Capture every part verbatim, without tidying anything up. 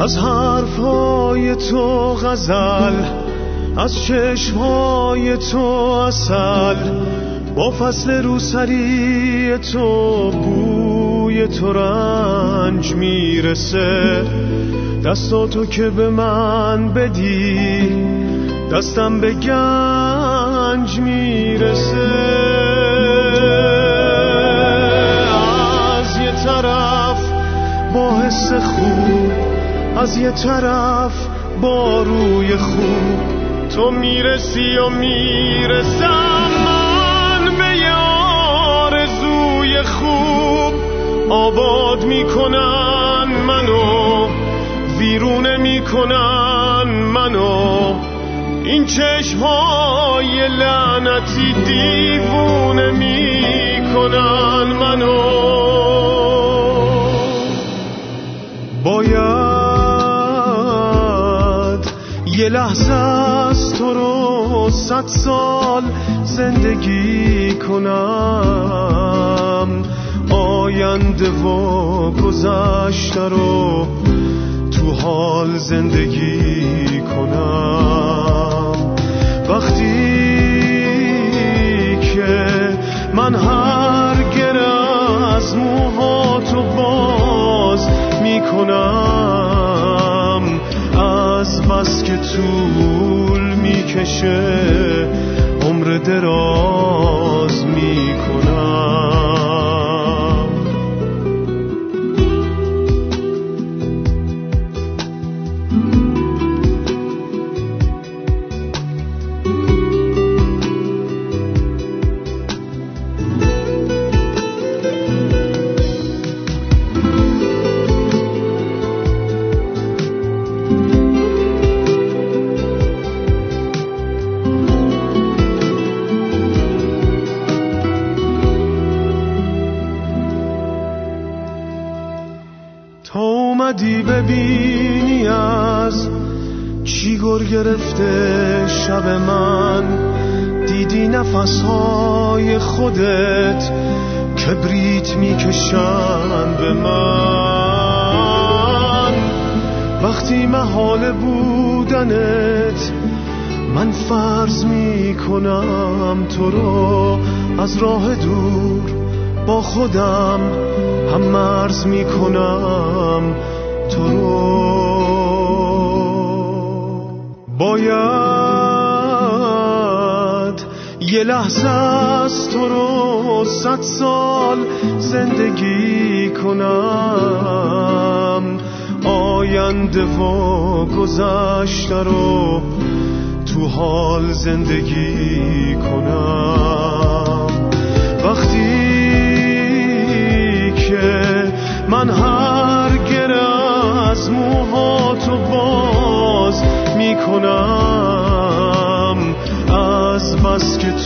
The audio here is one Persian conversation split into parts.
از حرفهای تو غزل، از چشمهای تو عسل، با فصل روسری تو بوی تو رنج میرسه. دستاتو که به من بدی دستم به گنج میرسه. از یه طرف با حس خوب، از یه طرف با روی خوب، تو میرسی و میرسم من به یه آرزوی خوب. آباد میکنن منو، ویرونه میکنن منو، این چشمهای لعنتی دیوونه میکنن منو. باید یه لحظه از تو رو صد سال زندگی کنم، آینده و گذشته رو تو حال زندگی کنم. وقتی که من هر گره از موهاتو باز میکنم، از بس که طول میکشه عمر دراز میکنم. اومدی ببینی از چی گر گرفته شب من، دیدی نفسهای خودت کبریت میکشن به من. وقتی محال بودنت من فرض میکنم تو رو، از راه دور با خودم هم مرز میکنم تو رو. باید یه لحظه از تو رو صد سال زندگی کنم، آینده و گذشته رو تو حال زندگی کنم. وقتی که من هر گره از موهاتو باز میکنم، از بس که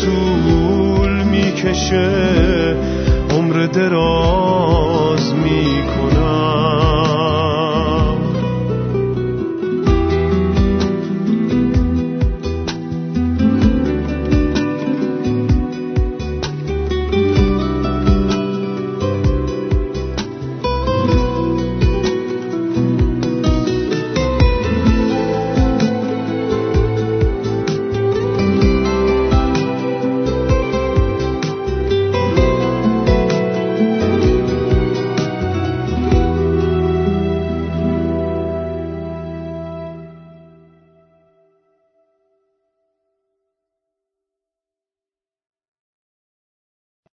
طول میکشه عمر دراز میکنم.